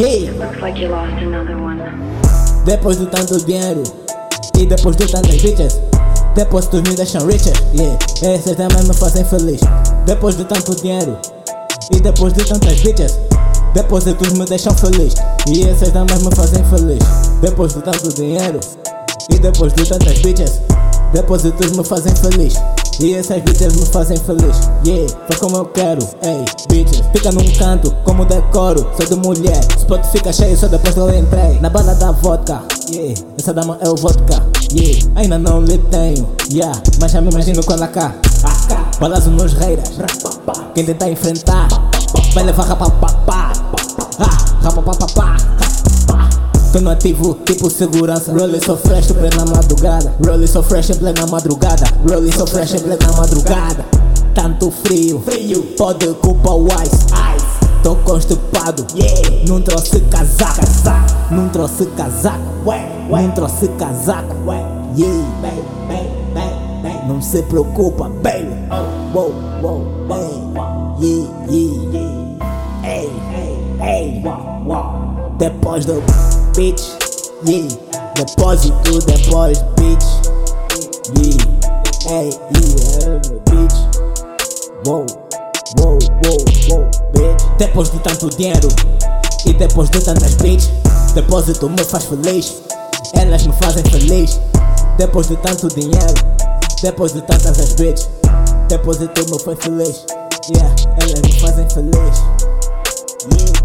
Yeah. Looks like you lost another one. Depois de tanto dinheiro e depois de tantas bitches, depósitos me deixam richer. Yeah, essas também me fazem feliz. Depois de tanto dinheiro e depois de tantas bitches, depósitos me deixam feliz. E essas também me fazem feliz. Depois de tanto dinheiro e depois de tantas bitches, depósitos me fazem feliz. E essas bitches me fazem feliz. Yeah, faz como eu quero. Ei, bitches, fica num canto como decoro. Sou de mulher, spot fica cheio só depois que eu entrei na banda da vodka. Yeah, essa dama é o vodka. Yeah, ainda não lhe tenho. Yeah, mas já me imagino quando cá. Balazo nos reiras. Quem tentar enfrentar vai levar rapapapá. Rapapapá. Tô no ativo, tipo segurança. Rolling so fresh, em plena madrugada. Rolling so fresh, em plena madrugada. Rolling so fresh, em plena madrugada. Tanto frio, pode culpar o ice. Tô constipado, não trouxe casaco. Não trouxe casaco, não trouxe casaco. Yeah, não se preocupa, baby. Wow, wow, hey. Yeah, hey. Depois do bitch, yeah. Depósito, depois bitch, yeah. Yeah, bitch. Wow, bitch. Depois de tanto dinheiro e depois de tantas bitch, depósito me faz feliz. Elas me fazem feliz. Depois de tanto dinheiro, depois de tantas as bitch, depósito me faz feliz. Yeah, elas me fazem feliz. Yeah.